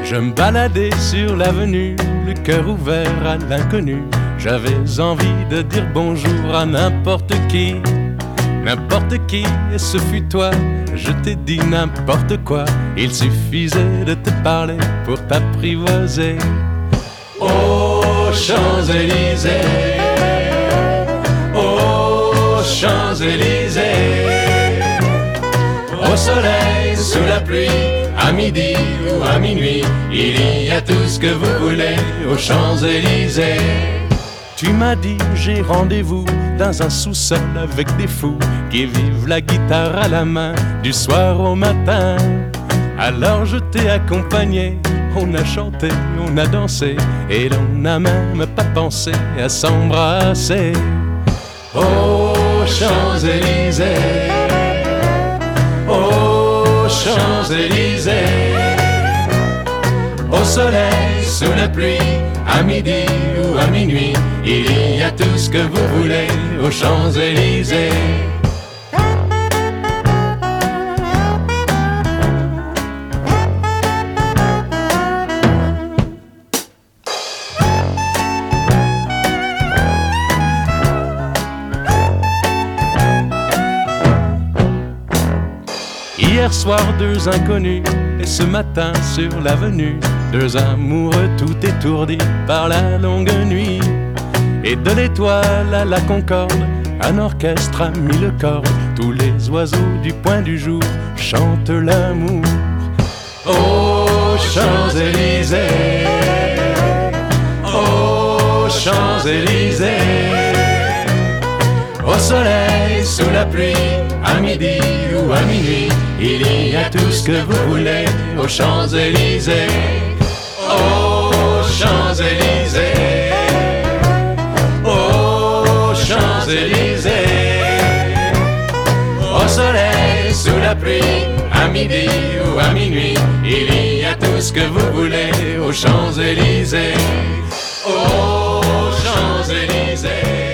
Je me baladais sur l'avenue, le cœur ouvert à l'inconnu. J'avais envie de dire bonjour à n'importe qui, et ce fut toi. Je t'ai dit n'importe quoi, il suffisait de te parler pour t'apprivoiser. Aux Champs-Élysées, aux Champs-Élysées, au soleil, sous la pluie, à midi ou à minuit, il y a tout ce que vous voulez aux Champs-Élysées. Tu m'as dit j'ai rendez-vous dans un sous-sol avec des fous qui vivent la guitare à la main du soir au matin. Alors je t'ai accompagné, on a chanté, on a dansé et l'on n'a même pas pensé à s'embrasser. Aux Champs-Élysées, aux Champs-Élysées, au soleil, sous la pluie, à midi ou à minuit, il y a tout ce que vous voulez aux Champs-Élysées. Hier soir, deux inconnus, et ce matin sur l'avenue, deux amoureux tout étourdis par la longue nuit. Et de l'étoile à la Concorde, un orchestre a mis le corps. Tous les oiseaux du point du jour chantent l'amour. Aux Champs-Élysées, aux Champs-Élysées, au soleil, sous la pluie, à midi ou à minuit, il y a tout ce que vous voulez aux Champs-Élysées. Aux Champs-Élysées, aux Champs-Élysées, au soleil, sous la pluie, à midi ou à minuit, il y a tout ce que vous voulez aux Champs-Élysées. Aux Champs-Élysées.